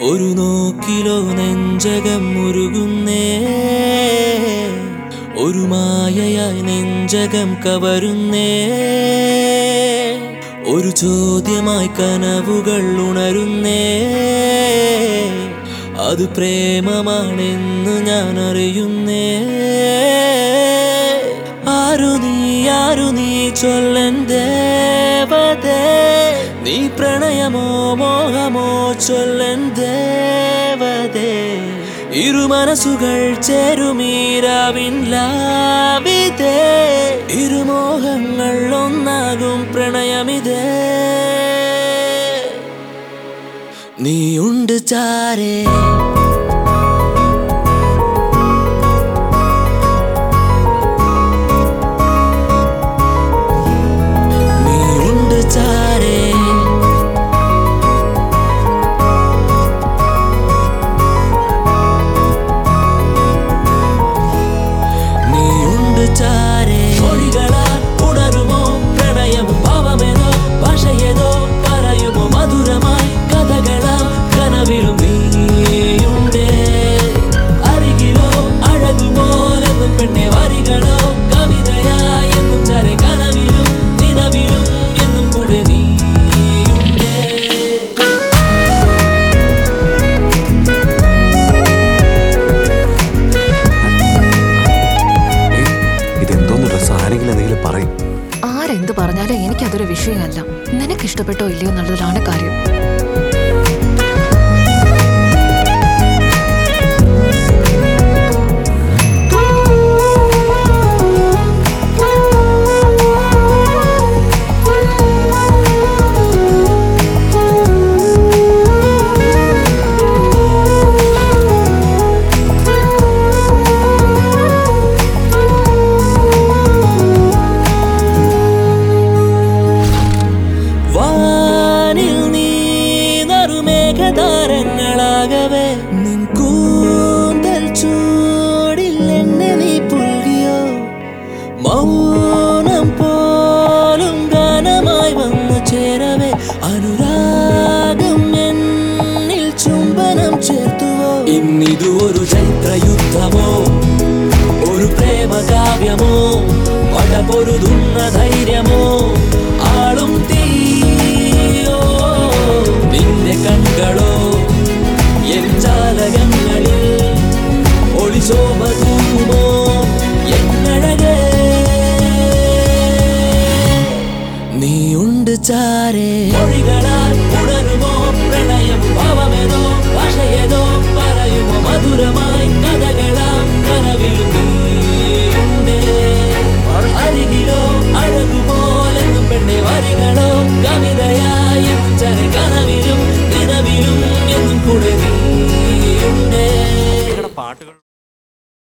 ഒരു നോക്കിലോ നെഞ്ചകം മുരുകുന്നേ, ഒരു മായയായി നെഞ്ചകം കവരുന്നേ, ഒരു ചോദ്യമായി കനവുകൾ ഉണരുന്നേ, അത് പ്രേമമാണെന്ന് ഞാൻ അറിയുന്നേ. ആരു നീ ചൊല്ലൻ ദേവതേ, നീ പ്രണയമോ മോഹമോ ചൊല്ലൻ ദേവതേ. ഇരു മനസ്സുകൾ ചേരുമീരാവിൻ ലാവിതേ, ഇരുമോഹങ്ങൾ ഒന്നാകും പ്രണയമിതേ. നീയുണ്ട് ചാരേ, നീയുണ്ട് ചാരേ, നീയുണ്ട് ചാരേ. മൊഴികളാൽ ഉണരുമോ പ്രണയം ഭാവമേതോ ഭാഷയേതോ പറയുമോ മധുരമായി കഥകളാം കനവിലും നീയുണ്ടേ. അരികിലോ അഴകുപോലെന്നും പെണ്ണെ വരികളോ കവിതയായി എന്നും ചാരെ കനവിലും നിലവിലും എന്നും കൂടെ നീയുണ്ടേ. ഇതെന്തോന്ന് ഡ്രസ്? ആരെങ്കിലും എന്തെങ്കിലും പറയും. ആരെന്ത് പറഞ്ഞാലും എനിക്കതൊരു വിഷയമല്ല. നിനക്കിഷ്ടപ്പെട്ടോ ഇല്ലയോ എന്നുള്ളതാണ് കാര്യം. താരങ്ങളാകവേ നിൻ കൂന്തൽ ചൂടിൽ എന്നെ നീ പുൽകിയോ, മൗനം പോലും ഗാനമായി വന്നു ചേരവേ അനുരാഗം എന്നിൽ ചുംബനം ചേർത്തുവോ. ഇന്നിതു ഒരു ചൈത്രയുദ്ധമോ ഒരു പ്രേമകാവ്യമോ പട പൊരുതുന്ന ധൈര്യമോ ആളും തീയോ നിന്റെ കൺകളോ എൻ ജാലകങ്ങളിൽ ഒളിശോഭ തൂമോ എന്നഴകേ. നീയുണ്ട് ചാരേ, മൊഴികളാൽ ഉണരുമോ പ്രണയം ഭാവമേതോ ഭാഷയേതോ പറയുമോ മധുരമായി കഥകൾ